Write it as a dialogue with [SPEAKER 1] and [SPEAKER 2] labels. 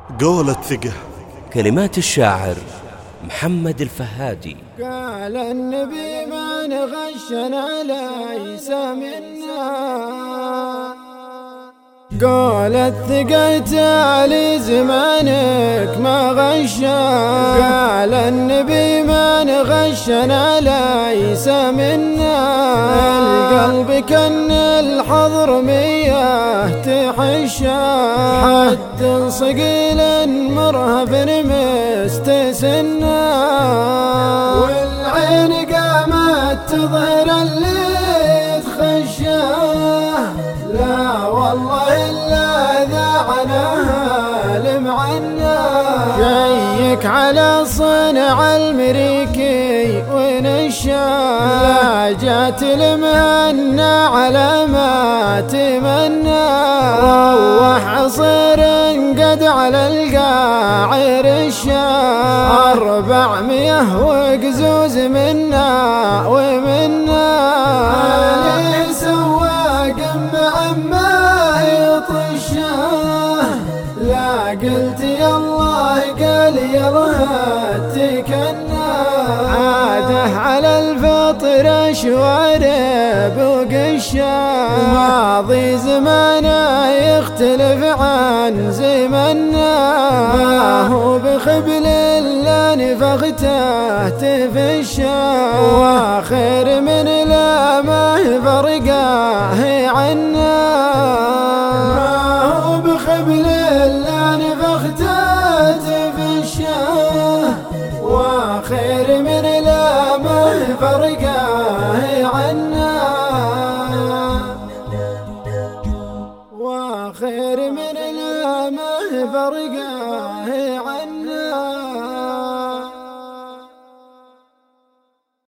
[SPEAKER 1] قولة ثقة.
[SPEAKER 2] كلمات الشاعر محمد الفهادي.
[SPEAKER 3] قال النبي من غشنا ليس منا، قولت ثقة علي زمانك ما غشا. قال النبي من غشنا ليس منا، القلب كان الحضر مياه تحشا، حد صقيل مرهف مستسنا، والعين قامت تظهر اللي تخشاه. لا والله إلا ذعناها لمعنا، جيك على صنع المريكي ونشا، لا جات المهنة على ما تمنى، روح عصير قد على القاع رشا، 400 وقزوز منا ومنا، عليه سواق عما يطشاه. لا قلت يالله قال يالله تكنا، عاده على الفطر شوارب وقشا، ماضي زمانه يختلف عن زمنا، ما هو بخبل الا نفخته تفشا، واخر من لا ما فرقاه عنا، ما هو بخبل الا نفخته تفشا، واخر من لا ما فرقاه عنا، واخر من لا ما فرقاه عنا.